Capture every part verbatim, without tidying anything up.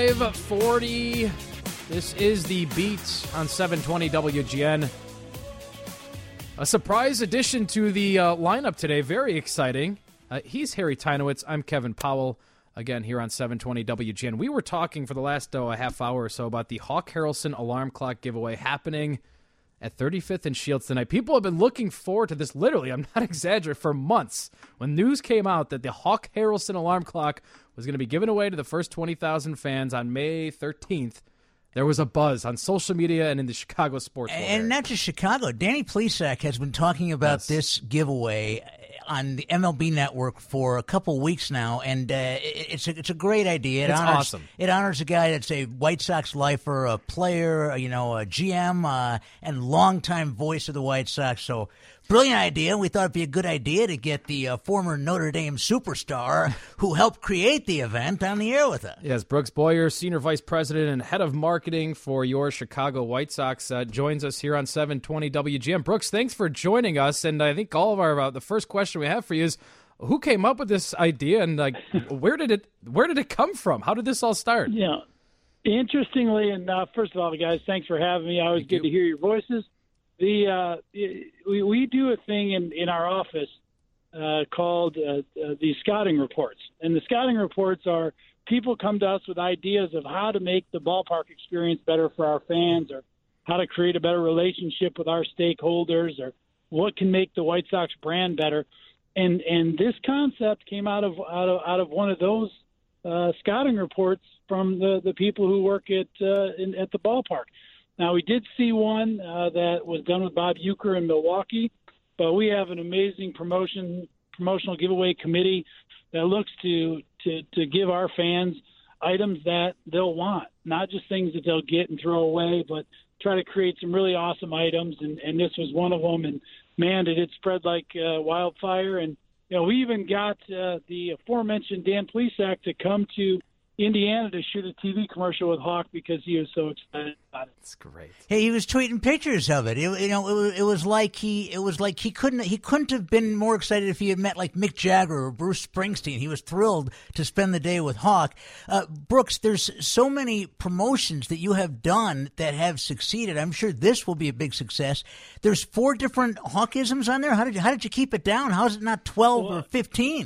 five forty. This is the Beat on seven twenty W G N. A surprise addition to the uh, lineup today. Very exciting. Uh, he's Harry Teinowitz. I'm Kevin Powell. Again, here on seven twenty W G N. We were talking for the last oh, a half hour or so about the Hawk Harrelson alarm clock giveaway happening at thirty-fifth and Shields tonight. People have been looking forward to this, literally, I'm not exaggerating, for months. When news came out that the Hawk Harrelson alarm clock was going to be given away to the first twenty thousand fans on May thirteenth, there was a buzz on social media and in the Chicago sports world. And not just Chicago. Danny Plesac has been talking about yes. this giveaway on the M L B Network for a couple weeks now, and uh, it's a, it's a great idea. It it's honors, awesome. It honors a guy that's a White Sox lifer, a player, you know, a G M, uh, and longtime voice of the White Sox. So, brilliant idea. We thought it'd be a good idea to get the uh, former Notre Dame superstar who helped create the event on the air with us. Yes, Brooks Boyer, Senior Vice President and Head of Marketing for your Chicago White Sox, uh, joins us here on seven twenty W G N. Brooks, thanks for joining us. And I think all of our, uh, the first question we have for you is, who came up with this idea, and like, where did it where did it come from? How did this all start? Yeah, interestingly, and uh, first of all, guys, thanks for having me. Always Thank good you. to hear your voices. The uh, we we do a thing in, in our office uh, called uh, uh, the scouting reports, and the scouting reports are people come to us with ideas of how to make the ballpark experience better for our fans, or how to create a better relationship with our stakeholders, or what can make the White Sox brand better. And and this concept came out of out of out of one of those uh, scouting reports from the, the people who work at uh, in, at the ballpark. Now, we did see one uh, that was done with Bob Uecker in Milwaukee, but we have an amazing promotion promotional giveaway committee that looks to, to, to give our fans items that they'll want, not just things that they'll get and throw away, but try to create some really awesome items, and, and this was one of them. And, man, did it spread like uh, wildfire. And, you know, we even got uh, the aforementioned Dan Plesac to come to Indiana to shoot a T V commercial with Hawk because he was so excited about it. That's great. Hey, he was tweeting pictures of it. it you know, it was, it was like he, it was like he couldn't, he couldn't have been more excited if he had met like Mick Jagger or Bruce Springsteen. He was thrilled to spend the day with Hawk. Uh, Brooks, there's so many promotions that you have done that have succeeded. I'm sure this will be a big success. There's four different Hawkisms on there. How did you, how did you keep it down? How is it not twelve well, or fifteen?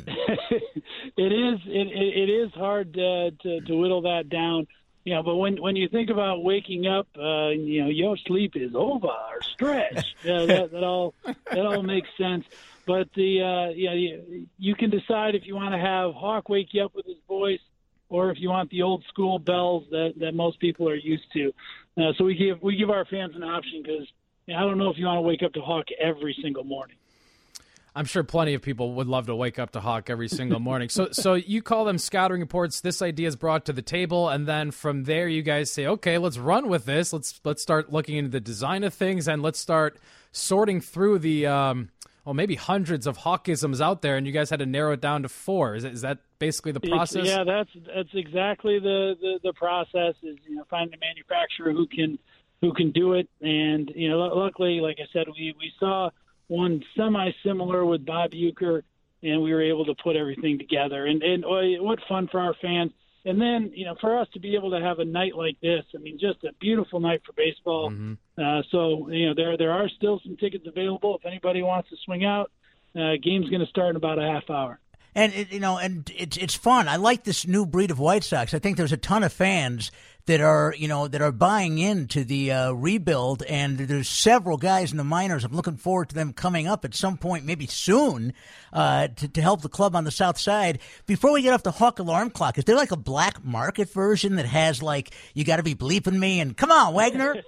It is it, it is hard uh, to to whittle that down, you know. But when when you think about waking up, uh, you know, your sleep is over or stretch. uh, that, that all that all makes sense. But the uh, you know, you, you can decide if you want to have Hawk wake you up with his voice, or if you want the old school bells that, that most people are used to. Uh, so we give we give our fans an option because you know, I don't know if you want to wake up to Hawk every single morning. I'm sure plenty of people would love to wake up to Hawk every single morning. So so you call them scouting reports. This idea is brought to the table, and then from there you guys say, okay, let's run with this. Let's let's start looking into the design of things, and let's start sorting through the, um, well, maybe hundreds of Hawkisms out there, and you guys had to narrow it down to four. Is, it, is that basically the process? It's, yeah, that's that's exactly the, the, the process is, you know, finding a manufacturer who can who can do it. And, you know, luckily, like I said, we, we saw one semi-similar with Bob Uecker, and we were able to put everything together. And, and oh, what fun for our fans. And then, you know, for us to be able to have a night like this, I mean, just a beautiful night for baseball. Mm-hmm. Uh, so, you know, there there are still some tickets available if anybody wants to swing out. Uh, game's going to start in about a half hour. And, it, you know, and it's it's fun. I like this new breed of White Sox. I think there's a ton of fans that are, you know, that are buying into the uh, rebuild, and there's several guys in the minors. I'm looking forward to them coming up at some point, maybe soon, uh, to, to help the club on the south side. Before we get off the Hawk alarm clock, is there like a black market version that has like, you got to be bleeping me and come on, Wagner?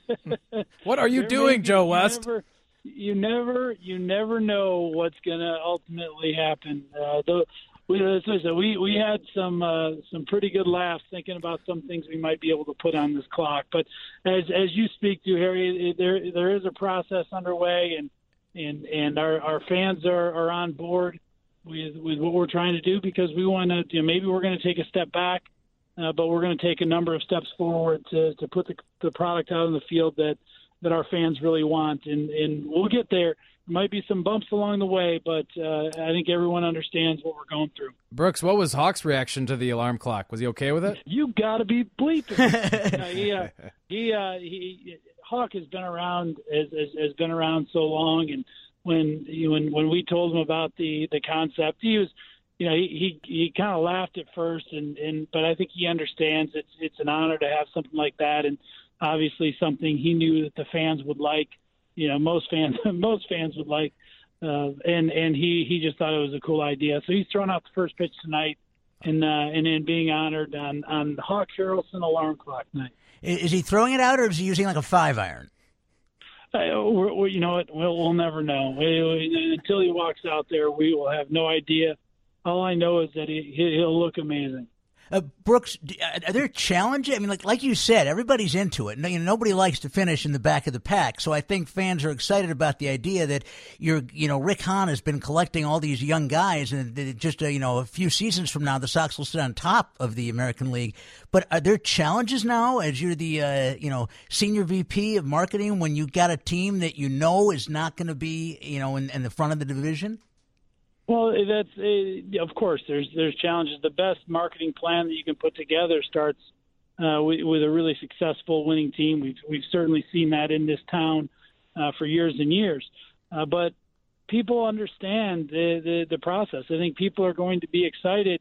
What are you there doing, be, Joe you West? Never, you never, you never know what's going to ultimately happen. Uh, the, We, we we had some uh, some pretty good laughs thinking about some things we might be able to put on this clock. But as as you speak to, Harry, there there is a process underway, and and and our, our fans are, are on board with with what we're trying to do, because we want to, you know, maybe we're going to take a step back, uh, but we're going to take a number of steps forward to, to put the, the product out in the field that that our fans really want, and, and we'll get there. There might be some bumps along the way, but uh, I think everyone understands what we're going through. Brooks, what was Hawk's reaction to the alarm clock? Was he okay with it? You got to be bleeping. uh, he, uh, he, uh, he, Hawk has been around has, has, has been around so long, and when you know, when when we told him about the, the concept, he was, you know, he he, he kind of laughed at first, and, and but I think he understands it's it's an honor to have something like that, and obviously something he knew that the fans would like. You know, most fans most fans would like, uh, and and he, he just thought it was a cool idea. So he's throwing out the first pitch tonight, and uh, and then being honored on on Hawk Harrelson alarm clock night. Is he throwing it out, or is he using like a five iron? Uh, we're, we're, you know what? We'll, we'll never know. We, we, until he walks out there, we will have no idea. All I know is that he, he'll look amazing. Uh, Brooks, are there challenges? I mean, like like you said, everybody's into it. You know, nobody likes to finish in the back of the pack. So I think fans are excited about the idea that you're, you know, Rick Hahn has been collecting all these young guys, and just uh, you know, a few seasons from now, the Sox will sit on top of the American League. But are there challenges now, as you're the uh, you know senior V P of marketing, when you got a team that you know is not going to be, you know, in, in the front of the division? Well, that's uh, of course there's there's challenges. The best marketing plan that you can put together starts uh, with, with a really successful winning team. We've we've certainly seen that in this town uh, for years and years. Uh, but people understand the, the the process. I think people are going to be excited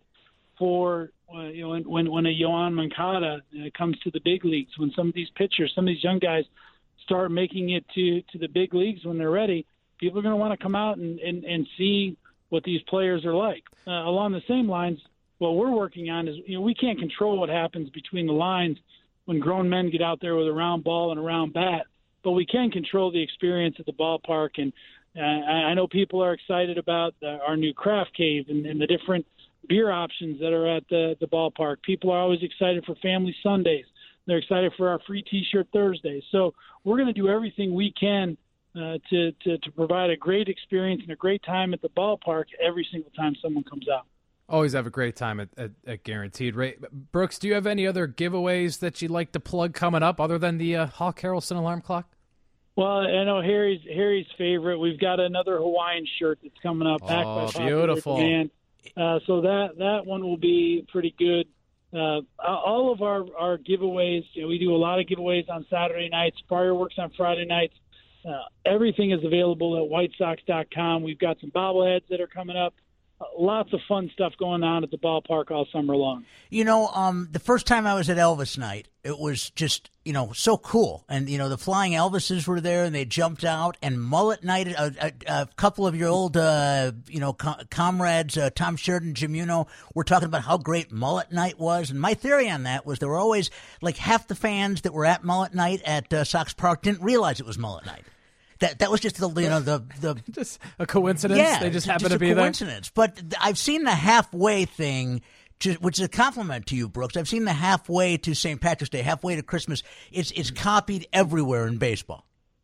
for uh, you know when when, when a Yoan Moncada uh, comes to the big leagues. When some of these pitchers, some of these young guys start making it to to the big leagues when they're ready, people are going to want to come out and, and, and see what these players are like. Uh, along the same lines, what we're working on is, you know, we can't control what happens between the lines when grown men get out there with a round ball and a round bat, but we can control the experience at the ballpark. And uh, I know people are excited about the, our new craft cave and, and the different beer options that are at the, the ballpark. People are always excited for family Sundays. They're excited for our free T-shirt Thursdays. So we're going to do everything we can Uh, to, to, to provide a great experience and a great time at the ballpark every single time someone comes out. Always have a great time at, at, at Guaranteed Rate. Brooks, do you have any other giveaways that you'd like to plug coming up other than the uh, Hawk Harrelson alarm clock? Well, I know Harry's Harry's favorite. We've got another Hawaiian shirt that's coming up. Back Oh, by beautiful. Demand. Uh, so that, that one will be pretty good. Uh, all of our, our giveaways, you know, we do a lot of giveaways on Saturday nights, fireworks on Friday nights. Uh, everything is available at white sox dot com. We've got some bobbleheads that are coming up. Uh, lots of fun stuff going on at the ballpark all summer long. You know, um, the first time I was at Elvis Night, it was just, you know, so cool. And, you know, the Flying Elvises were there, and they jumped out. And Mullet Night, a, a, a couple of your old, uh, you know, com- comrades, uh, Tom Sheridan, Jim Uno, were talking about how great Mullet Night was. And my theory on that was there were always, like, half the fans that were at Mullet Night at uh, Sox Park didn't realize it was Mullet Night. That that was just the you know the the just a coincidence. Yeah, they just just, happen just to be a there. coincidence. But I've seen the halfway thing, which is a compliment to you, Brooks. I've seen the halfway to Saint Patrick's Day, halfway to Christmas. It's it's copied everywhere in baseball.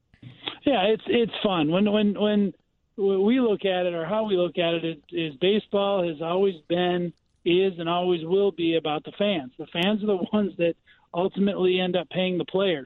Yeah, it's it's fun when when when we look at it, or how we look at it, is, is baseball has always been, is, and always will be about the fans. The fans are the ones that ultimately end up paying the players.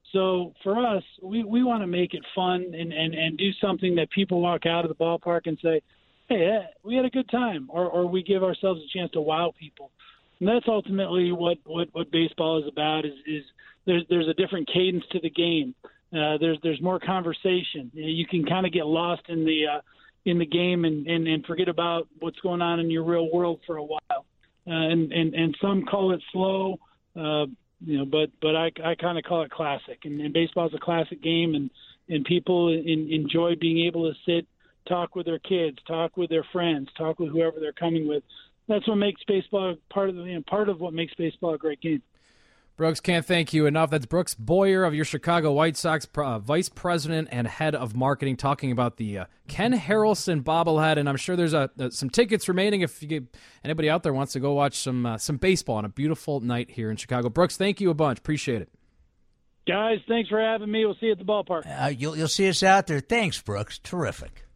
So for us, we, we want to make it fun and, and, and do something that people walk out of the ballpark and say, hey, we had a good time, or, or we give ourselves a chance to wow people. And that's ultimately what, what, what baseball is about, is, is there's, there's a different cadence to the game. Uh, there's there's more conversation. You can kind of get lost in the uh, in the game and, and, and forget about what's going on in your real world for a while. Uh, and, and, and some call it slow, uh, you know, but but I, I kind of call it classic. And, and baseball is a classic game, and, and people in, enjoy being able to sit, talk with their kids, talk with their friends, talk with whoever they're coming with. That's what makes baseball part of the, you know, part of what makes baseball a great game. Brooks, can't thank you enough. That's Brooks Boyer of your Chicago White Sox, uh, Vice President and Head of Marketing, talking about the uh, Ken Harrelson bobblehead. And I'm sure there's a, uh, some tickets remaining if you get, anybody out there wants to go watch some uh, some baseball on a beautiful night here in Chicago. Brooks, thank you a bunch. Appreciate it. Guys, thanks for having me. We'll see you at the ballpark. Uh, you'll, you'll see us out there. Thanks, Brooks. Terrific.